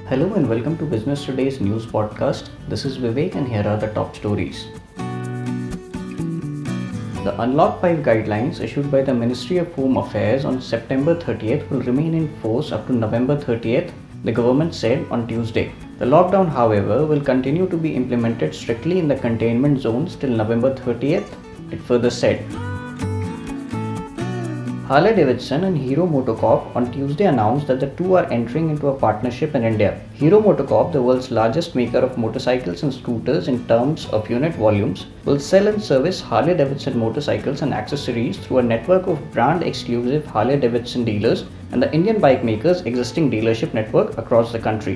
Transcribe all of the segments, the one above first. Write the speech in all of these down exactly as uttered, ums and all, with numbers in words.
Hello and welcome to Business Today's news podcast. This is Vivek and here are the top stories. The Unlock five guidelines issued by the Ministry of Home Affairs on September thirtieth will remain in force up to November thirtieth, the government said on Tuesday. The lockdown, however, will continue to be implemented strictly in the containment zones till November thirtieth, it further said. Harley-Davidson and Hero MotoCorp on Tuesday announced that the two are entering into a partnership in India. Hero MotoCorp, the world's largest maker of motorcycles and scooters in terms of unit volumes, will sell and service Harley-Davidson motorcycles and accessories through a network of brand-exclusive Harley-Davidson dealers and the Indian bike maker's existing dealership network across the country.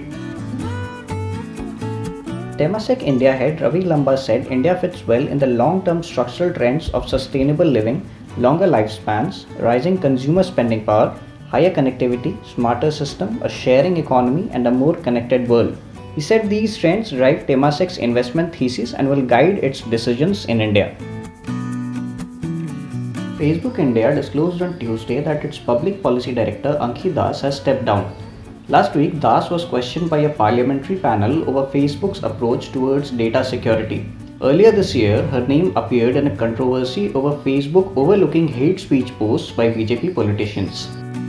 Temasek India head Ravi Lamba said India fits well in the long-term structural trends of sustainable living, longer lifespans, rising consumer spending power, higher connectivity, smarter system, a sharing economy and a more connected world. He said these trends drive Temasek's investment thesis and will guide its decisions in India. Facebook India disclosed on Tuesday that its public policy director Ankhi Das has stepped down. Last week, Das was questioned by a parliamentary panel over Facebook's approach towards data security. Earlier this year, her name appeared in a controversy over Facebook overlooking hate speech posts by B J P politicians.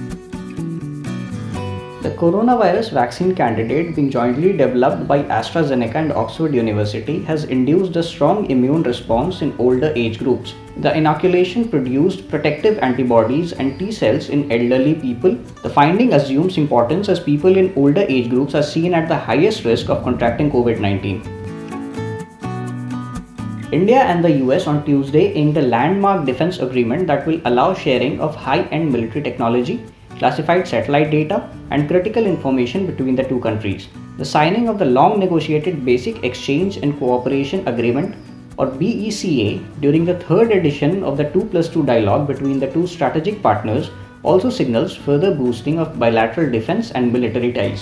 The coronavirus vaccine candidate being jointly developed by AstraZeneca and Oxford University has induced a strong immune response in older age groups. The inoculation produced protective antibodies and T cells in elderly people. The finding assumes importance as people in older age groups are seen at the highest risk of contracting COVID nineteen. India and the U S on Tuesday inked a landmark defense agreement that will allow sharing of high-end military technology, classified satellite data, and critical information between the two countries. The signing of the long-negotiated Basic Exchange and Cooperation Agreement, or B E C A, during the third edition of the two plus two dialogue between the two strategic partners also signals further boosting of bilateral defense and military ties.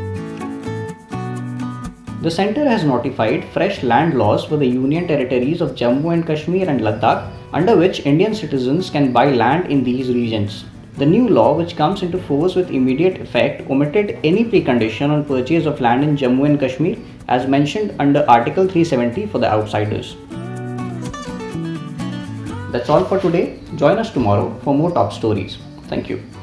The centre has notified fresh land laws for the Union territories of Jammu and Kashmir and Ladakh, under which Indian citizens can buy land in these regions. The new law, which comes into force with immediate effect, omitted any precondition on purchase of land in Jammu and Kashmir as mentioned under Article three seventy for the outsiders. That's all for today. Join us tomorrow for more top stories. Thank you.